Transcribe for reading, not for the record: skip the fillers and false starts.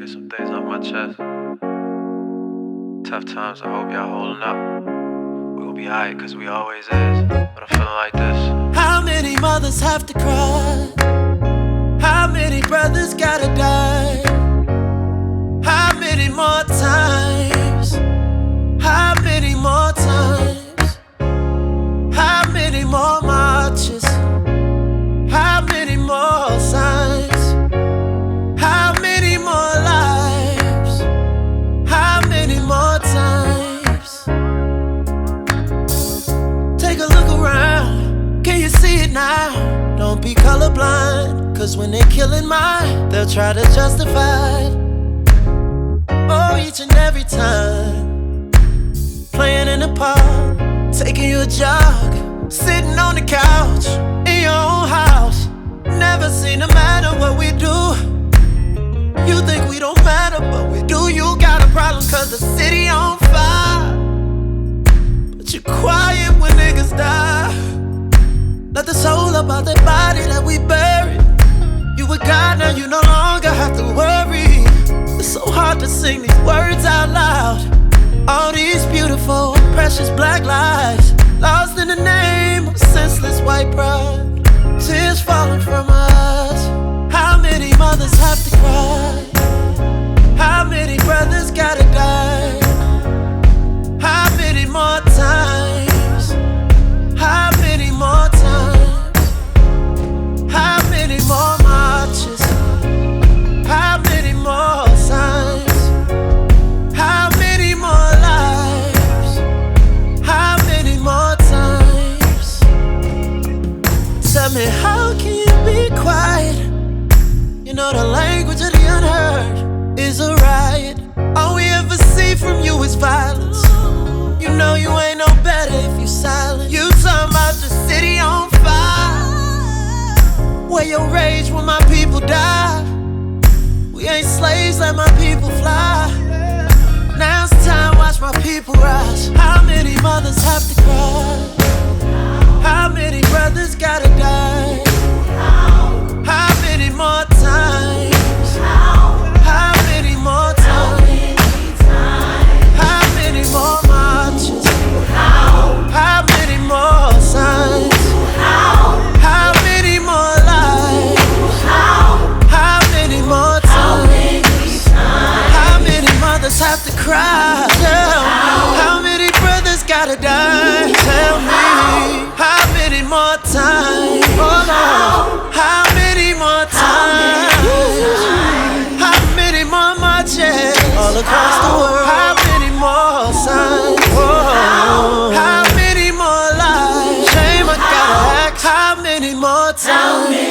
Get some things off my chest. Tough times, I hope y'all holding up. We gon' be alright, cause we always is. But I'm feeling like this. How many mothers have to cry? How many brothers gotta die? How many more times? How many more times? How many more marches? How many more signs? How many more lives? How many more times? Take a look around, can you see it now? Don't be colorblind, cause when they're killing mine, they'll try to justify it. Oh, each and every time, playing in the park, taking you a jog, sitting on the couch, in your own house. Never seem to matter what we do. You think we don't matter, but we do. You got a problem cause the city on fire, but you're quiet when niggas die. Let the soul up out that body that we buried. You with God now, you no longer have to worry. It's so hard to sing these words out loud. All these beautiful, precious black lives lost in the name of senseless white pride. Tears falling from us. How many mothers have to cry? How many brothers gotta die? How many more times? How many more times? How many more marches? How many more signs? How many more lives? How many more times? Tell me, how can you be quiet? You know the language of the unheard is a riot. All we ever see from you is violence. You know you ain't no better if you silent. You talking about the city on fire, where your rage when my people die. We ain't slaves, let my people fly. Now it's time, watch my people rise. How many mothers have to cry? How many brothers gotta die? How many more times? How many more times? How many more marches? How many more signs? How many more lives? How many more times? How many mothers have to cry? Tell me. How many brothers gotta die? Tell me. How many more times? Oh no. How many more times? How many more marches all across the world? How many more signs? Oh, how many more lives? Shame I gotta ask. How many more times?